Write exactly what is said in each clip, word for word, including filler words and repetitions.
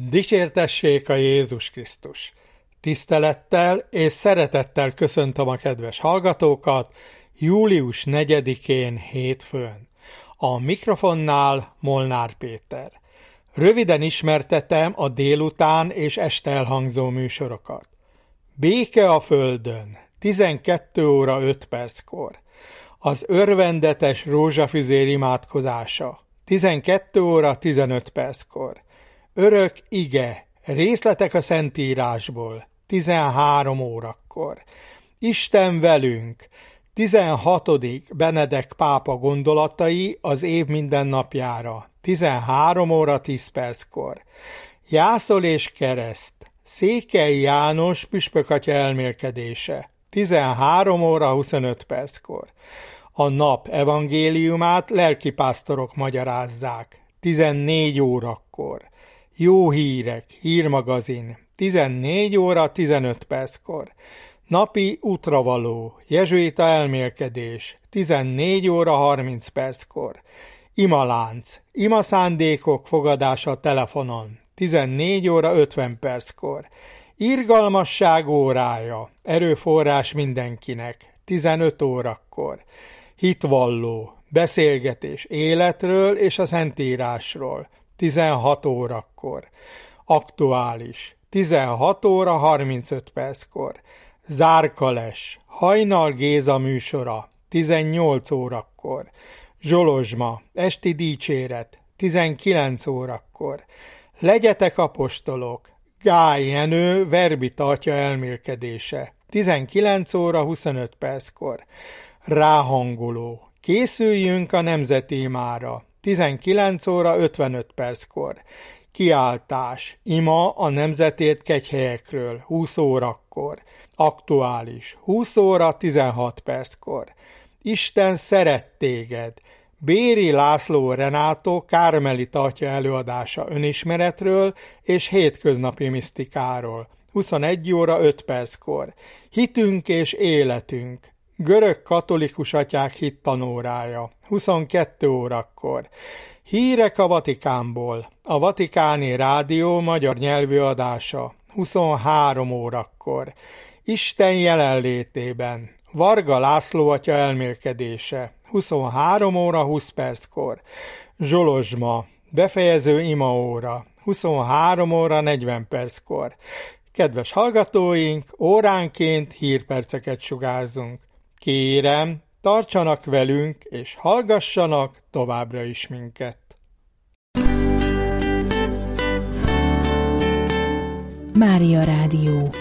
Dicsértessék a Jézus Krisztus! Tisztelettel és szeretettel köszöntöm a kedves hallgatókat július negyedikén hétfőn. A mikrofonnál Molnár Péter. Röviden ismertetem a délután és este elhangzó műsorokat. Béke a földön, tizenkét óra öt perckor. Az örvendetes rózsafüzér imádkozása, tizenkét óra tizenöt perckor. Örök ige, részletek a Szentírásból, tizenhárom órakor. Isten velünk, tizenhatodik Benedek pápa gondolatai az év mindennapjára, tizenhárom óra tíz perckor. Jászol és kereszt, Székely János püspökatya elmélkedése, tizenhárom óra huszonöt perckor. A nap evangéliumát lelkipásztorok magyarázzák, tizennégy órakor. Jó hírek, hírmagazin, tizennégy óra tizenöt perckor. Napi útravaló, jezsuita elmélkedés, tizennégy óra harminc perckor. Imalánc, imaszándékok fogadása telefonon, tizennégy óra ötven perckor. Irgalmasság órája, erőforrás mindenkinek, tizenöt órakor. Hitvalló, beszélgetés életről és a Szentírásról, tizenhat órakor. Aktuális, tizenhat óra harmincöt perckor. Zárkales, Hajnal Géza műsora, tizennyolc órakor. Zsolozsma, esti dicséret, tizenkilenc órakor. Legyetek apostolok, Gály Jenő verbi tartja elmélkedése, tizenkilenc óra huszonöt perckor. Ráhangoló, készüljünk a nemzeti imára, tizenkilenc óra ötvenöt perckor. Kiáltás, ima a nemzetét kegyhelyekről, húsz órakor. Aktuális, húsz óra tizenhat perckor. Isten szeret téged. Béri László Renátó Kármeli tartja előadása önismeretről és hétköznapi misztikáról, huszonegy óra öt perckor. Hitünk és életünk. Görög katolikus atyák hittanórája, huszonkettő órakor. Hírek a Vatikánból, a Vatikáni Rádió magyar nyelvű adása, huszonhárom órakor. Isten jelenlétében, Varga László atya elmélkedése, huszonhárom óra húsz perckor. Zsolozsma, befejező imaóra, huszonhárom óra negyven perckor. Kedves hallgatóink, óránként hírperceket sugárzunk. Kérem, tartsanak velünk, és hallgassanak továbbra is minket. Mária Rádió.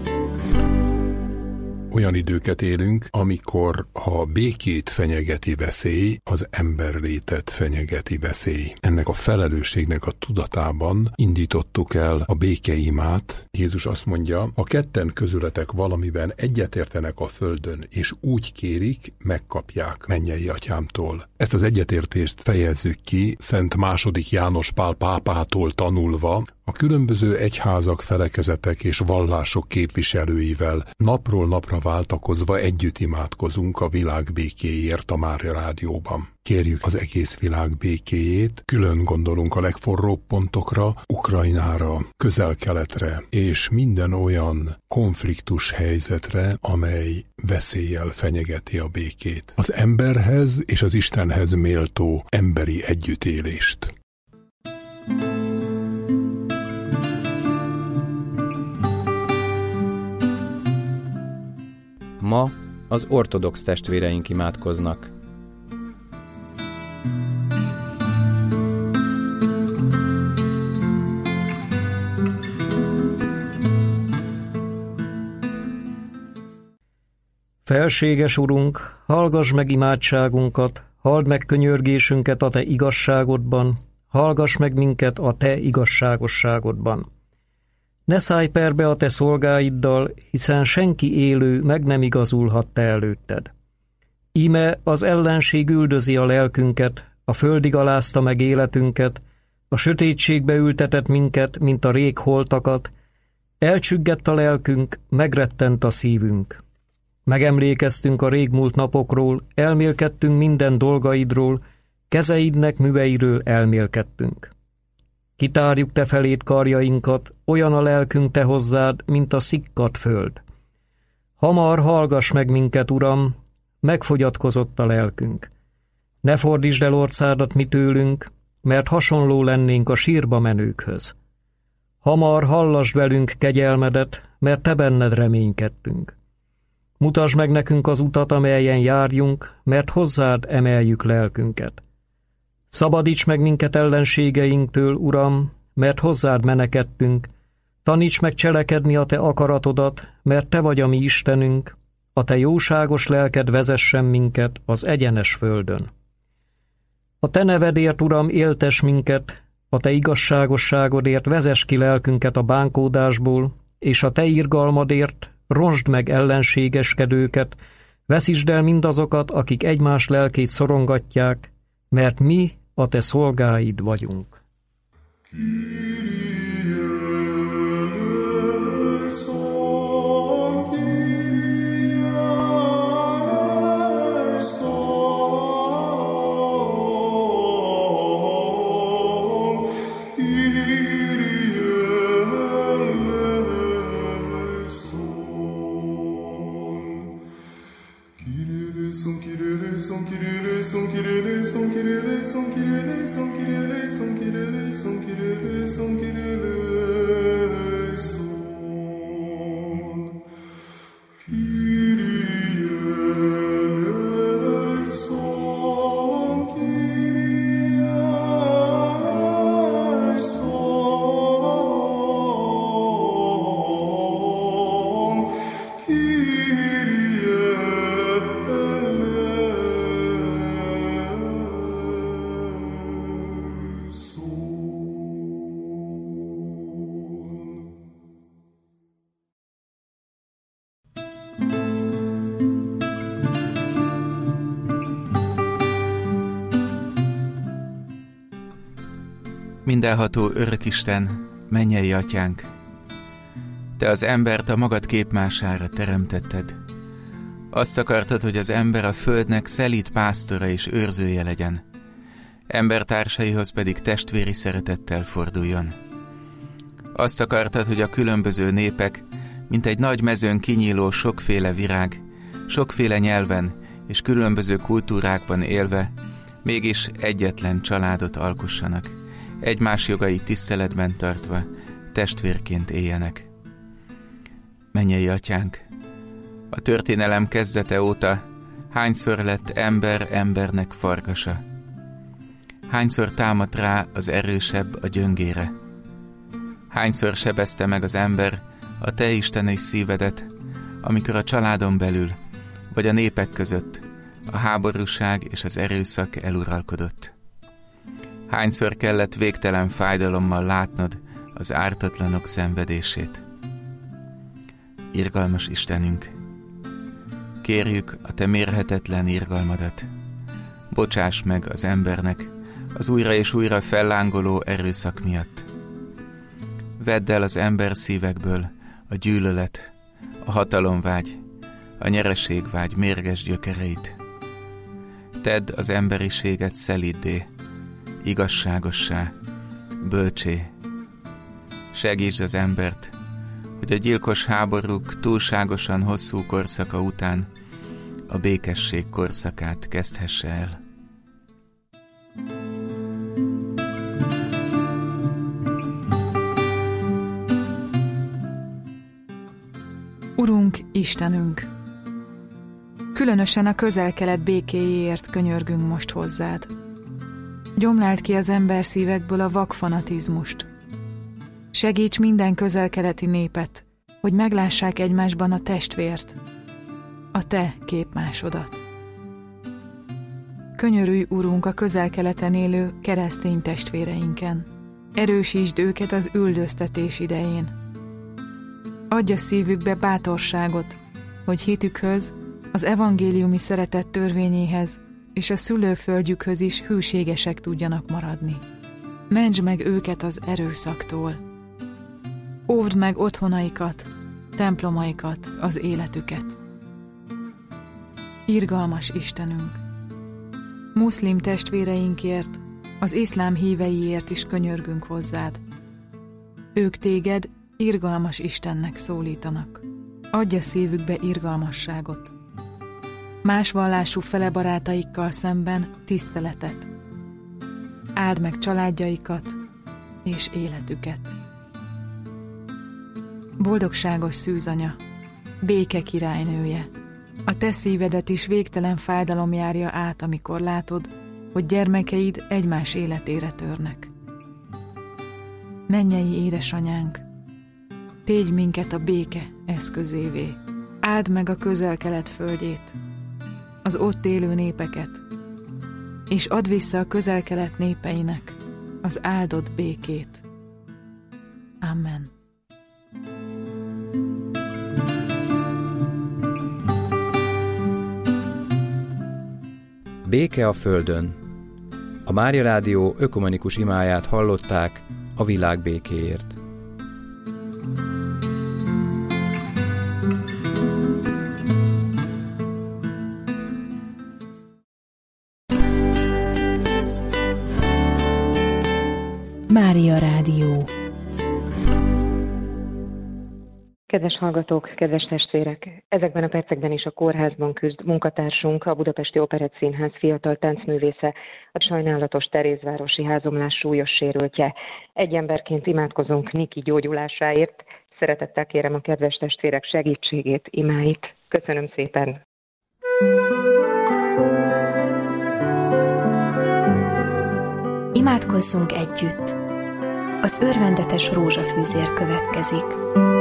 Olyan időket élünk, amikor ha a békét fenyegeti veszély, az emberlétet fenyegeti veszély. Ennek a felelősségnek a tudatában indítottuk el a békeimát. Jézus azt mondja, ha ketten közületek valamiben egyetértenek a földön, és úgy kérik, megkapják mennyei atyámtól. Ezt az egyetértést fejezzük ki Szent második János Pál pápától tanulva, a különböző egyházak, felekezetek és vallások képviselőivel napról napra váltakozva együtt imádkozunk a világ békéért a Mária Rádióban. Kérjük az egész világ békéjét, külön gondolunk a legforróbb pontokra, Ukrajnára, Közel-Keletre és minden olyan konfliktus helyzetre, amely veszéllyel fenyegeti a békét. Az emberhez és az Istenhez méltó emberi együttélést. Ma az ortodox testvéreink imádkoznak. Felséges Urunk, hallgass meg imádságunkat, halld meg könyörgésünket a Te igazságodban, hallgass meg minket a Te igazságosságodban. Ne szállj perbe a Te szolgáiddal, hiszen senki élő meg nem igazulhat Te előtted. Íme az ellenség üldözi a lelkünket, a földig alázta meg életünket, a sötétségbe ültetett minket, mint a rég holtakat, elcsüggett a lelkünk, megrettent a szívünk. Megemlékeztünk a régmúlt napokról, elmélkedtünk minden dolgaidról, kezeidnek műveiről elmélkedtünk. Kitárjuk te felét karjainkat, olyan a lelkünk te hozzád, mint a szikkadt föld. Hamar hallgass meg minket, Uram, megfogyatkozott a lelkünk. Ne fordítsd el orcádat mi tőlünk, mert hasonló lennénk a sírba menőkhöz. Hamar hallasd velünk kegyelmedet, mert te benned reménykedtünk. Mutasd meg nekünk az utat, amelyen járjunk, mert hozzád emeljük lelkünket. Szabadíts meg minket ellenségeinktől, Uram, mert hozzád menekedtünk. Taníts meg cselekedni a te akaratodat, mert te vagy a mi Istenünk, a te jóságos lelked vezessen minket az egyenes földön. A te nevedért, Uram, éltes minket, a te igazságosságodért vezess ki lelkünket a bánkódásból, és a te irgalmadért ronsd meg ellenségeskedőket, veszítsd el mindazokat, akik egymás lelkét szorongatják, mert mi a te szolgáid vagyunk. Mindenható Örökisten, mennyei Atyánk, Te az embert a magad képmására teremtetted. Azt akartad, hogy az ember a földnek szelíd pásztora és őrzője legyen, embertársaihoz pedig testvéri szeretettel forduljon. Azt akartad, hogy a különböző népek, mint egy nagy mezőn kinyíló sokféle virág, sokféle nyelven és különböző kultúrákban élve, mégis egyetlen családot alkossanak, egymás jogait tiszteletben tartva, testvérként éljenek. Mennyei Atyánk, a történelem kezdete óta hányszor lett ember embernek farkasa? Hányszor támadt rá az erősebb a gyöngére? Hányszor sebezte meg az ember a te isteni szívedet, amikor a családon belül, vagy a népek között a háborúság és az erőszak eluralkodott? Hányszor kellett végtelen fájdalommal látnod az ártatlanok szenvedését? Irgalmas Istenünk, kérjük a te mérhetetlen irgalmadat. Bocsáss meg az embernek az újra és újra fellángoló erőszak miatt. Vedd el az ember szívekből a gyűlölet, a hatalomvágy, a nyereségvágy mérges gyökereit. Tedd az emberiséget szeliddé, igazságossá, bölcsé. Segítsd az embert, hogy a gyilkos háborúk túlságosan hosszú korszaka után a békesség korszakát kezdhesse el. Urunk, Istenünk! Különösen a közel-kelet békéjéért könyörgünk most hozzád. Gyomláld ki az ember szívekből a vakfanatizmust. Segíts minden közel-keleti népet, hogy meglássák egymásban a testvért, a te képmásodat. Könyörülj, Urunk, a közel-keleten élő keresztény testvéreinken. Erősítsd őket az üldöztetés idején. Adj a szívükbe bátorságot, hogy hitükhöz, az evangéliumi szeretet törvényéhez és a szülőföldjükhöz is hűségesek tudjanak maradni. Mentsd meg őket az erőszaktól. Óvd meg otthonaikat, templomaikat, az életüket. Irgalmas Istenünk! Muszlim testvéreinkért, Az iszlám híveiért is könyörgünk hozzád. Ők téged irgalmas Istennek szólítanak. Adj a szívükbe irgalmasságot. Más vallású fele barátaikkal szemben tiszteletet. Áld meg családjaikat és életüket. Boldogságos szűzanya, béke királynője, a te szívedet is végtelen fájdalom járja át, amikor látod, hogy gyermekeid egymás életére törnek. Mennyei édesanyánk, tégy minket a béke eszközévé, áld meg a Közel-Kelet földjét, az ott élő népeket, és add vissza a Közel-Kelet népeinek az áldott békét. Amen. Béke a földön. A Mária Rádió ökumenikus imáját hallották a világ békéért. Mária Rádió. Kedves hallgatók, kedves testvérek! Ezekben a percekben is a kórházban küzd munkatársunk, a Budapesti Operettszínház fiatal táncművésze, a sajnálatos Terézvárosi házomlás súlyos sérültje. Egy emberként imádkozunk Niki gyógyulásáért. Szeretettel kérem a kedves testvérek segítségét, imáit. Köszönöm szépen! Imádkozzunk együtt! Az örvendetes rózsafűzér következik.